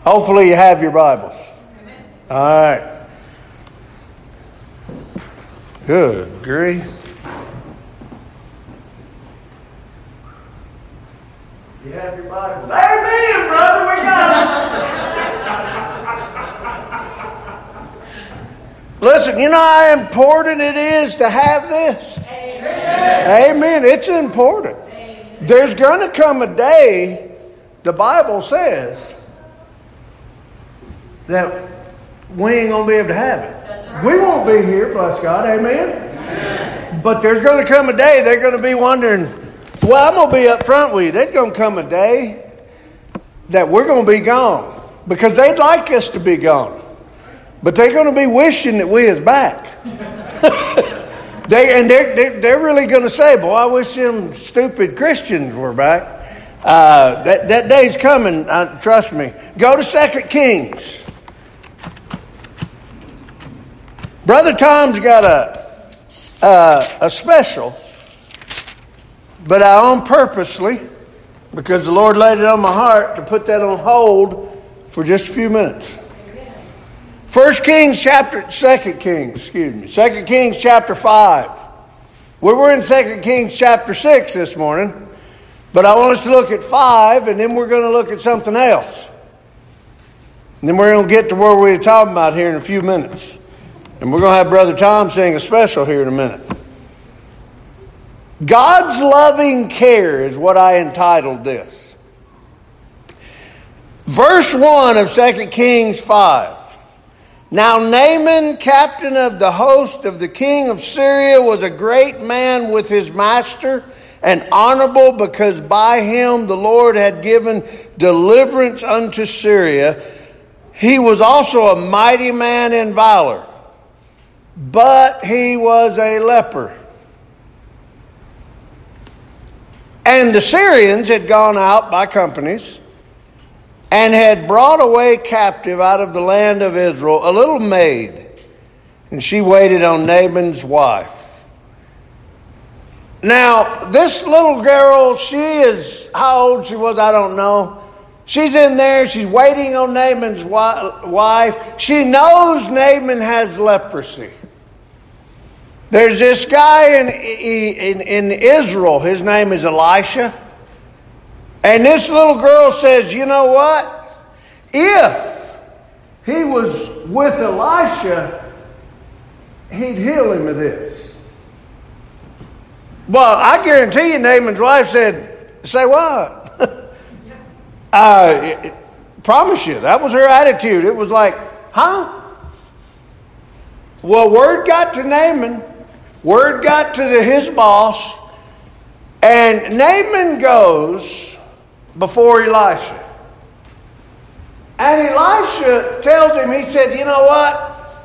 Hopefully you have your Bibles. All right. Good grief. You have your Bibles. Amen, brother. We got it. Listen, you know how important it is to have this? Amen. Amen. It's important. Amen. There's going to come a day, the Bible says, that we ain't going to be able to have it. Right. We won't be here, bless God. Amen? Amen. But there's going to come a day they're going to be wondering, well, I'm going to be up front with you. There's going to come a day that we're going to be gone because they'd like us to be gone. But they're going to be wishing that we is back. They're really going to say, boy, I wish them stupid Christians were back. That day's coming, trust me. Go to 2 Kings. Brother Tom's got a special, but I own purposely, because the Lord laid it on my heart, to put that on hold for just a few minutes. 2 Kings chapter 5. We were in 2 Kings chapter 6 this morning, but I want us to look at 5, and then we're going to look at something else. And then we're going to get to where we're talking about here in a few minutes. And we're going to have Brother Tom sing a special here in a minute. God's loving care is what I entitled this. Verse 1 of 2 Kings 5. Now Naaman, captain of the host of the king of Syria, was a great man with his master and honorable, because by him the Lord had given deliverance unto Syria. He was also a mighty man in valor, but he was a leper. And the Syrians had gone out by companies and had brought away captive out of the land of Israel a little maid, and she waited on Naaman's wife. Now, this little girl, she is, how old she was, I don't know. She's in there, she's waiting on Naaman's wife. She knows Naaman has leprosy. There's this guy in Israel, his name is Elisha. And this little girl says, you know what? If he was with Elisha, he'd heal him of this. Well, I guarantee you Naaman's wife said, say what? Promise you, that was her attitude. It was like, huh? Well, word got to Naaman. Word got to his boss. And Naaman goes before Elisha. And Elisha tells him, he said, you know what?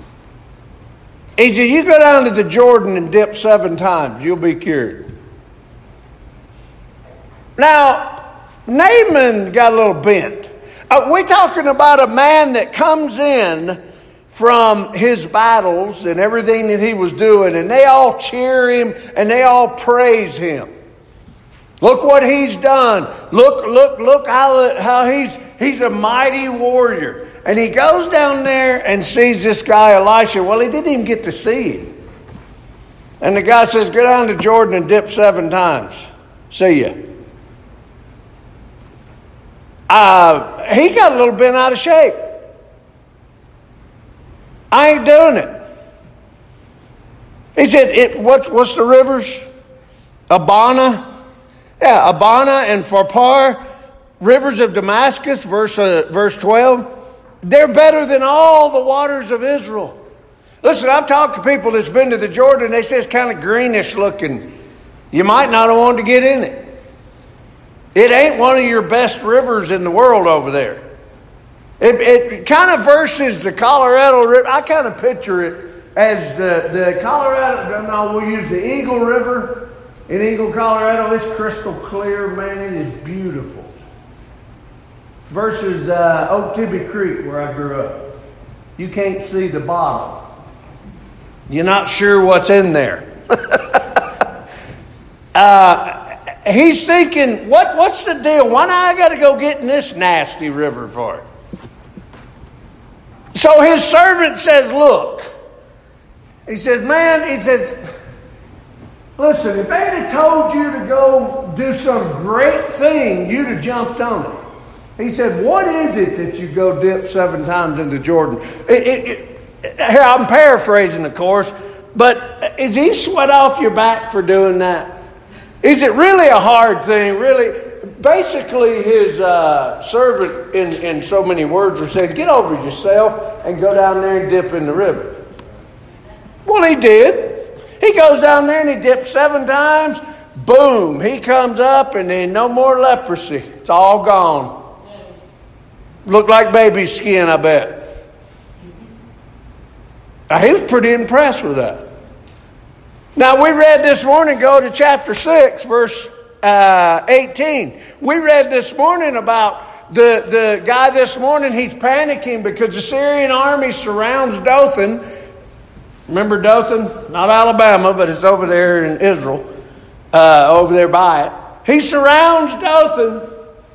He said, you go down to the Jordan and dip 7 times. You'll be cured. Now, Naaman got a little bent. We're talking about a man that comes in from his battles and everything that he was doing, and they all cheer him and they all praise him. Look what he's done. Look how he's a mighty warrior. And he goes down there and sees this guy Elisha. Well, he didn't even get to see him. And the guy says, go down to Jordan and dip 7 times. See ya. He got a little bent out of shape. I ain't doing it. He said, what's the rivers? Abana. Yeah, Abana and Pharpar, rivers of Damascus, verse 12. They're better than all the waters of Israel. Listen, I've talked to people that's been to the Jordan. They say it's kind of greenish looking. You might not have wanted to get in it. It ain't one of your best rivers in the world over there. It kind of versus the Colorado River. I kind of picture it as the Colorado. No, we'll use the Eagle River in Eagle, Colorado. It's crystal clear, man. It is beautiful. Versus Okeechobee Creek, where I grew up. You can't see the bottom. You're not sure what's in there. He's thinking, what's the deal? Why do I got to go get in this nasty river for it? So his servant says, look. He says, man, he says, listen, if they had told you to go do some great thing, you'd have jumped on it. He said, what is it that you go dip 7 times into Jordan? Here, I'm paraphrasing, of course, but is he sweat off your back for doing that? Is it really a hard thing? Really? Basically, his servant, in so many words, said, get over yourself and go down there and dip in the river. Well, he did. He goes down there and he dips 7 times. Boom. He comes up and then no more leprosy. It's all gone. Looked like baby skin, I bet. He was pretty impressed with that. Now, we read this morning, go to chapter 6, verse 18. We read this morning about the guy this morning. He's panicking because the Syrian army surrounds Dothan. Remember Dothan? Not Alabama, but it's over there in Israel, over there by it. He surrounds Dothan,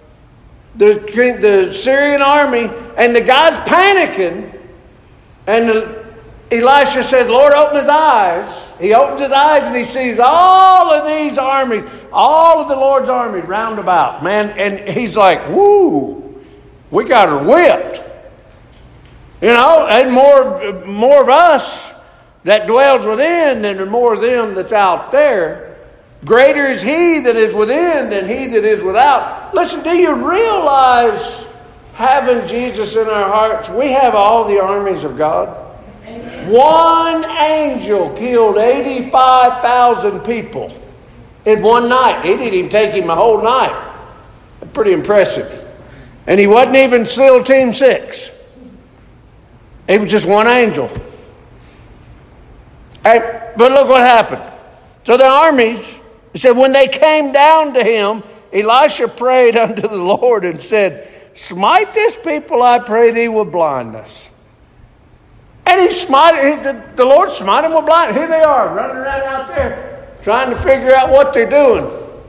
the Syrian army, and the guy's panicking. And Elisha said, Lord, open his eyes. He opens his eyes and he sees all of these armies, all of the Lord's army round about. Man, and he's like, woo, we got her whipped. You know, and more of us that dwells within than more of them that's out there. Greater is he that is within than he that is without. Listen, do you realize, having Jesus in our hearts, we have all the armies of God? Amen. One angel killed 85,000 people in one night. It didn't even take him a whole night. Pretty impressive. And he wasn't even SEAL Team 6. It was just one angel. But look what happened. So the armies, it said, when they came down to him, Elisha prayed unto the Lord and said, smite this people, I pray thee, with blindness. And the Lord smite them with blindness. Here they are, running around out there, trying to figure out what they're doing.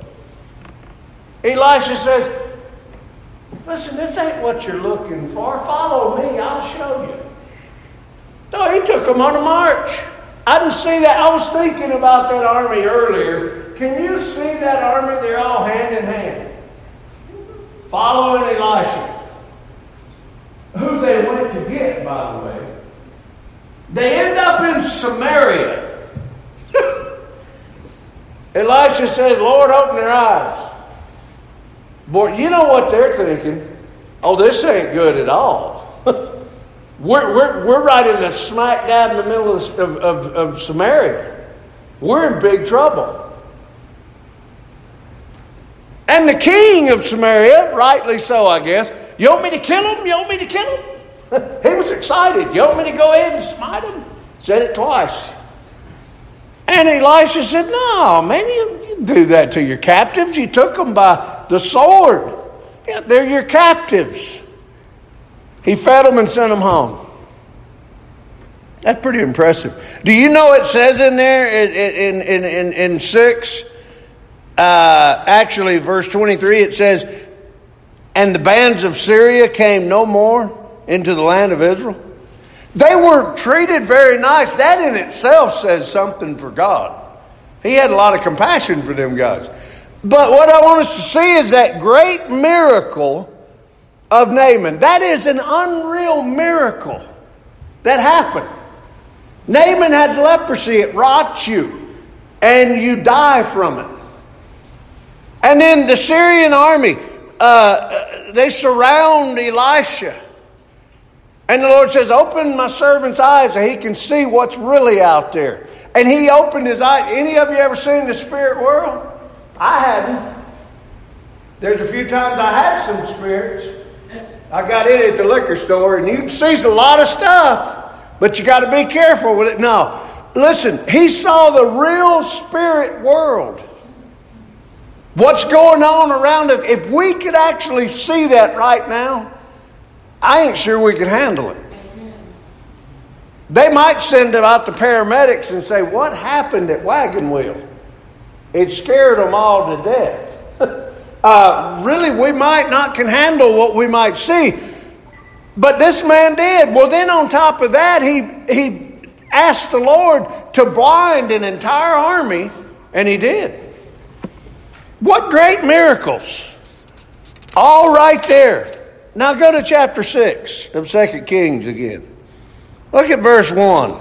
Elisha says, listen, this ain't what you're looking for. Follow me, I'll show you. No, he took them on a march. I didn't see that. I was thinking about that army earlier. Can you see that army? They're all hand in hand, following Elisha, who they went to get, by the way. They end up in Samaria. Elisha says, Lord, open their eyes. Boy, you know what they're thinking? Oh, this ain't good at all. We're right in the smack dab in the middle of Samaria. We're in big trouble. And the king of Samaria, rightly so, I guess, you want me to kill him? You want me to kill him? He was excited. You want me to go ahead and smite him? Said it twice. And Elisha said, no, maybe you do that to your captives. You took them by the sword. Yeah, they're your captives. He fed them and sent them home. That's pretty impressive. Do you know it says in there in 6, actually verse 23, it says, and the bands of Syria came no more into the land of Israel. They were treated very nice. That in itself says something for God. He had a lot of compassion for them guys. But what I want us to see is that great miracle of Naaman. That is an unreal miracle that happened. Naaman had leprosy. It rots you and you die from it. And then the Syrian army, they surround Elisha. And the Lord says, open my servant's eyes so he can see what's really out there. And he opened his eyes. Any of you ever seen the spirit world? I hadn't. There's a few times I had some spirits. I got in at the liquor store and you can see a lot of stuff, but you got to be careful with it. No, listen, he saw the real spirit world. What's going on around us? If we could actually see that right now, I ain't sure we could handle it. They might send out the paramedics and say, what happened at Wagon Wheel? It scared them all to death. Really, we might not can handle what we might see. But this man did. Well, then on top of that, he asked the Lord to blind an entire army, and he did. What great miracles. All right there. Now go to chapter 6 of 2 Kings again. Look at verse 1.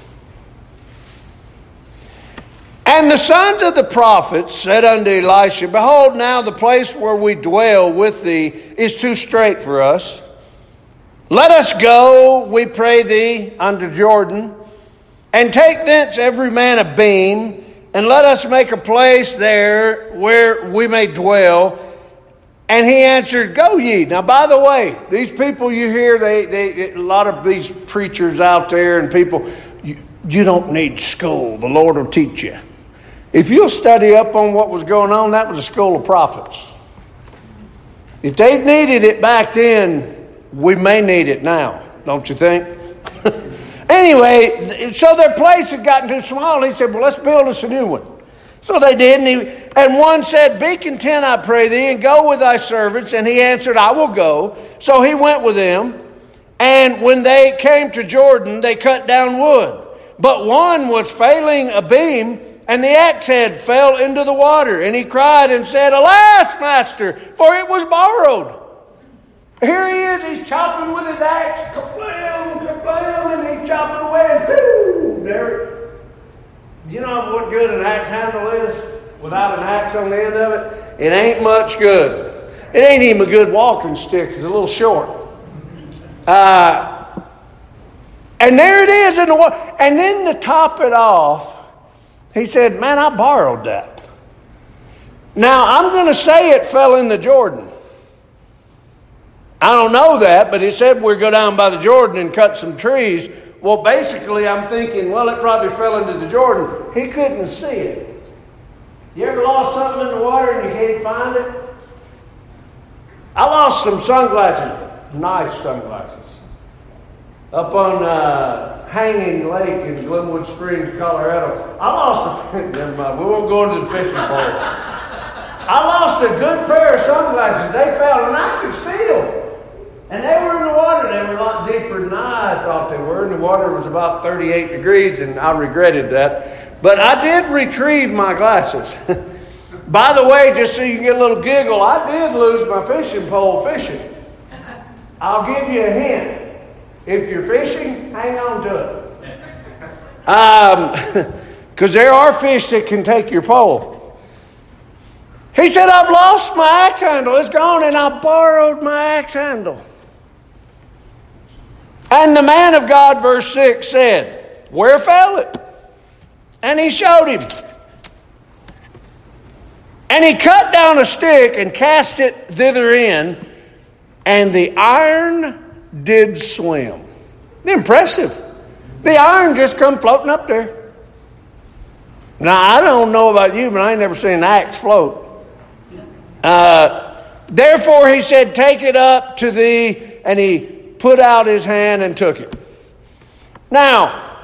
And the sons of the prophets said unto Elisha, Behold, now the place where we dwell with thee is too strait for us. Let us go, we pray thee, unto Jordan, and take thence every man a beam, and let us make a place there where we may dwell. And he answered, Go ye. Now, by the way, these people you hear, a lot of these preachers out there and people, you don't need school. The Lord will teach you. If you'll study up on what was going on, that was a school of prophets. If they needed it back then, we may need it now, don't you think? Anyway, so their place had gotten too small. He said, well, let's build us a new one. So they did, and one said, Be content, I pray thee, and go with thy servants. And he answered, I will go. So he went with them. And when they came to Jordan, they cut down wood. But one was failing a beam, and the axe head fell into the water. And he cried and said, Alas, master, for it was borrowed. Here he is, he's chopping with his axe, kablam, kablam, and he's chopping away, and boom, there. You know what good an axe handle is without an axe on the end of it? It ain't much good. It ain't even a good walking stick. It's a little short. And there it is in the water. And then to top it off, he said, man, I borrowed that. Now, I'm going to say it fell in the Jordan. I don't know that, but he said we'd go down by the Jordan and cut some trees. Well, basically, I'm thinking, well, it probably fell into the Jordan. He couldn't see it. You ever lost something in the water and you can't find it? I lost some sunglasses, nice sunglasses, up on Hanging Lake in Glenwood Springs, Colorado. I lost never mind, we won't go into the fishing pole. I lost a good pair of sunglasses. They fell, and I could see them. And they were in the water. They were a lot deeper than I thought they were. And the water was about 38 degrees, and I regretted that. But I did retrieve my glasses. By the way, just so you can get a little giggle, I did lose my fishing pole fishing. I'll give you a hint. If you're fishing, hang on to it. Because there are fish that can take your pole. He said, I've lost my axe handle. It's gone, and I borrowed my axe handle. And the man of God, verse 6, said, Where fell it? And he showed him. And he cut down a stick and cast it thither in, and the iron did swim. Impressive. The iron just come floating up there. Now, I don't know about you, but I ain't never seen an axe float. Therefore, he said, Take it up to thee, and he put out his hand and took it. Now,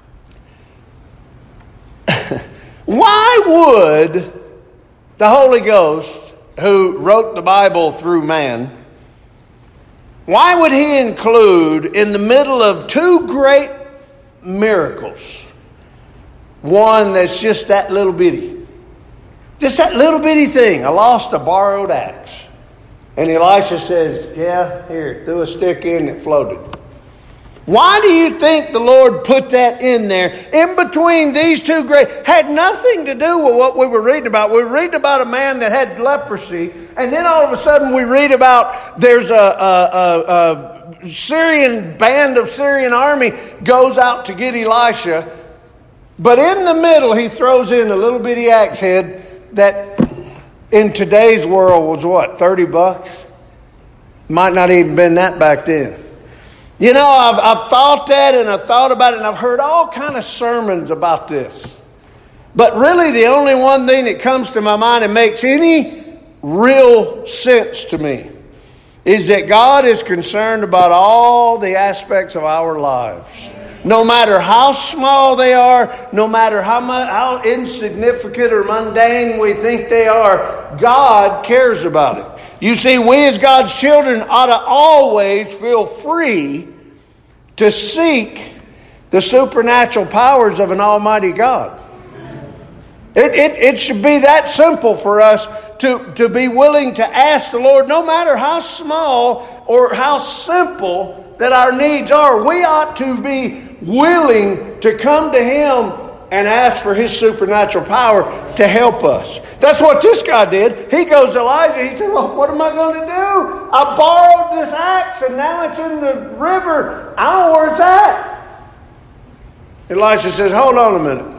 why would the Holy Ghost, who wrote the Bible through man, why would he include in the middle of two great miracles one that's just that little bitty? Just that little bitty thing. I lost a borrowed axe. And Elisha says, yeah, here, threw a stick in, it floated. Why do you think the Lord put that in there? In between these two great, had nothing to do with what we were reading about. We were reading about a man that had leprosy, and then all of a sudden we read about there's a Syrian band of Syrian army goes out to get Elisha. But in the middle, he throws in a little bitty axe head that in today's world was what, $30? Might not even been that back then. You know, I've thought that, and I've thought about it, and I've heard all kind of sermons about this. But really the only one thing that comes to my mind and makes any real sense to me is that God is concerned about all the aspects of our lives. No matter how small they are, no matter how insignificant or mundane we think they are, God cares about it. You see, we as God's children ought to always feel free to seek the supernatural powers of an almighty God. It should be that simple for us to be willing to ask the Lord, no matter how small or how simple that our needs are. We ought to be willing to come to Him and ask for His supernatural power to help us. That's what this guy did. He goes to Elijah. He said, well, what am I going to do? I borrowed this axe and now it's in the river. I don't know where it's at. Elisha says, hold on a minute.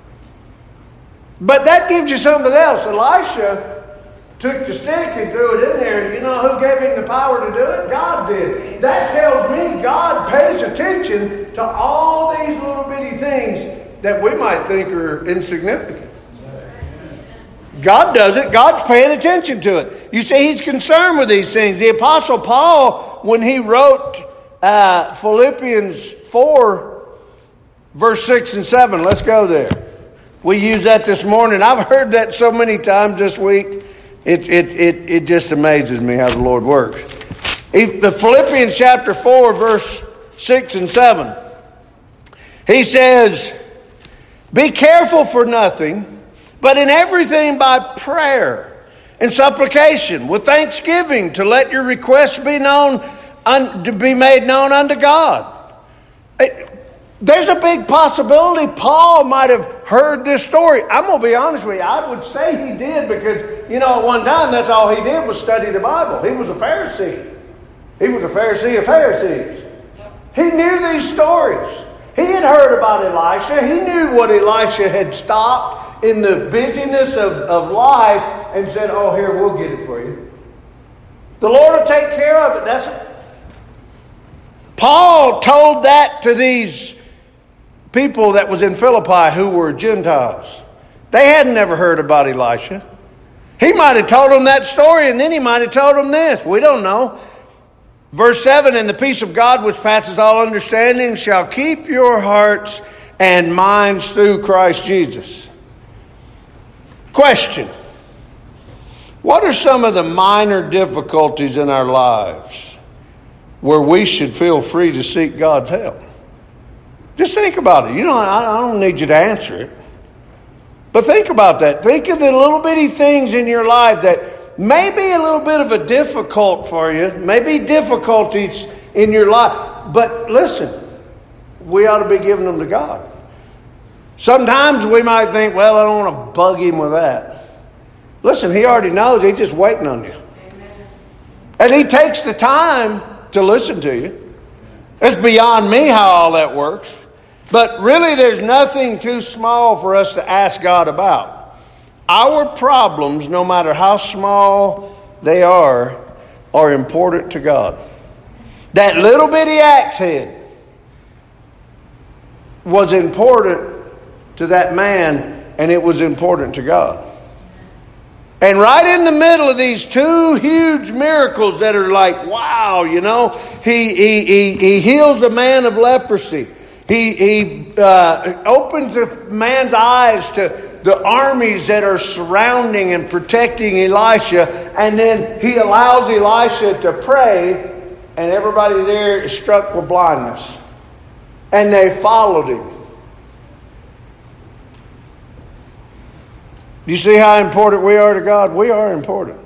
But that gives you something else. Elisha took the stick and threw it in there. You know who gave him the power to do it? God did. That tells me God pays attention to all these little bitty things that we might think are insignificant. God does it. God's paying attention to it. You see, He's concerned with these things. The Apostle Paul, when he wrote Philippians 4, verse 6 and 7, let's go there. We use that this morning. I've heard that so many times this week. It just amazes me how the Lord works. The Philippians chapter 4, verse 6 and 7. He says, be careful for nothing, but in everything by prayer and supplication, with thanksgiving, to let your requests be known, to be made known unto God. There's a big possibility Paul might have heard this story. I'm going to be honest with you. I would say he did because, you know, at one time that's all he did was study the Bible. He was a Pharisee. He was a Pharisee of Pharisees. He knew these stories. He had heard about Elisha. He knew what Elisha had stopped in the busyness of life and said, oh, here, we'll get it for you. The Lord will take care of it. That's it. Paul told that to these people that was in Philippi who were Gentiles. They hadn't never heard about Elisha. He might have told them that story and then he might have told them this. We don't know. Verse 7, and the peace of God which passes all understanding shall keep your hearts and minds through Christ Jesus. Question. What are some of the minor difficulties in our lives where we should feel free to seek God's help? Just think about it. You know, I don't need you to answer it. But think about that. Think of the little bitty things in your life that may be a little bit of a difficult for you. Maybe difficulties in your life. But listen, we ought to be giving them to God. Sometimes we might think, well, I don't want to bug Him with that. Listen, He already knows. He's just waiting on you. Amen. And He takes the time to listen to you. It's beyond me how all that works. But really, there's nothing too small for us to ask God about. Our problems, no matter how small they are important to God. That little bitty axe head was important to that man, and it was important to God. And right in the middle of these two huge miracles that are like, wow, you know, he heals a man of leprosy. He opens a man's eyes to the armies that are surrounding and protecting Elisha. And then he allows Elisha to pray. And everybody there is struck with blindness. And they followed him. You see how important we are to God? We are important.